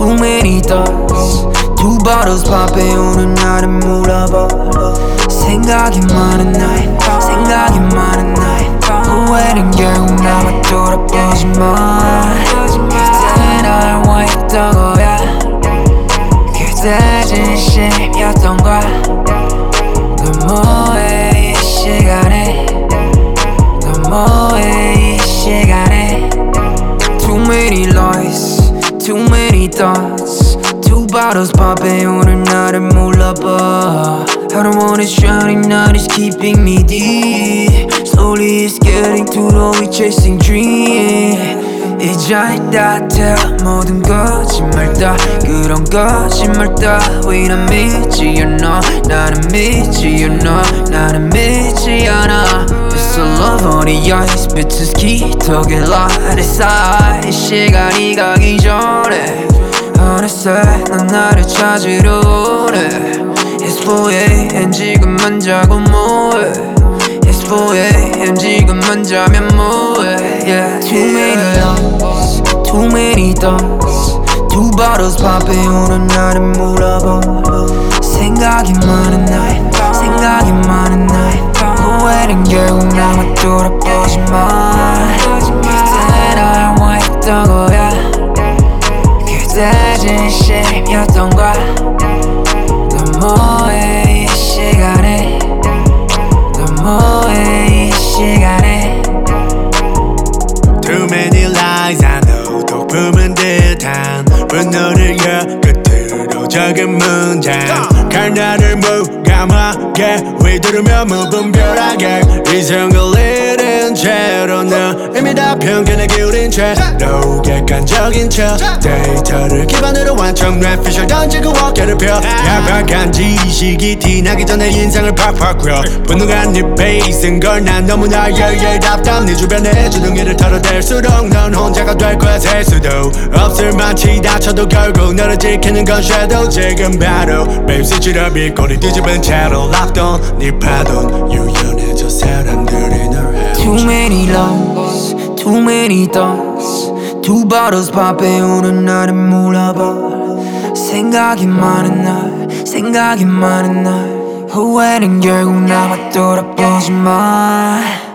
Too many thoughts, two bottles pop 배우는 나를 몰라봐. 생각이 많은 날, 생각이 많은 날. 후회는 결국 나만 돌아보지만 그때 날 원했던 거야. 그때 진심이었던 거야. 넌 뭐해 이 시간에, 넌 뭐해 이 시간에. Too many lies, too many thoughts, two bottles pop 오늘 나를 몰라봐. I don't wanna shining, night is keeping me deep. Slowly it's getting too low, we chasing dream. 이제 따뜻해 모든 거짓말 다 그런 거짓말 따위 난 믿지 않아. 나는 믿지 않아. 나는 믿지 않아. It's a love on the ice, bitches 기턱에 light aside. 이 시간이 가기 전에 어느새 넌 나를 찾으러 오네. It's 4am 지금만 자고 뭐해. It's 4am 지금만 자면 뭐해. Yeah. Too many lies, too many thoughts, two bottles pop 오늘 나를 몰라봐. 생각이 많은 날, 생각이 많은 날. 후회는 결국 나만 돌아보지만 그때 날 원했던 거야. 그때 진심이었던 거야. 넌 뭐해 이 시간에, 넌 뭐해 이 시간에. Too many lies I know. 덮으면 듯한 분노를 끝으로 적은 문장. 칼날을 무감하게 휘두르며 무분별하게 이성을 잃은 채로 너 이미 다 편견에 기울인 채로 객관적인 척 데이터를 기반으로 완전 뇌피셜 던지고 어깨를 펴. 야박한 지식이 티나기 전에 인상을 팍팍 펴. 분노가 네 베이스인 걸 난 너무나 답답. 네 주변에 주둥이를 털어댈수록 넌 혼자가 될 거야. 셀 수도 없을 만치 다쳐도 결국 너를 지키는 건 shadow. 지금 바로 babe switch it up. 이 꼬리 뒤집은 채로 locked on 네 파도는 유연해져 사람들이 널 해오지. Too many lies, too many thoughts, two bottles pop 오늘 나를 몰라봐. 생각이 많은 날, 생각이 많은 날. 후회는 결국 나만 돌아보지만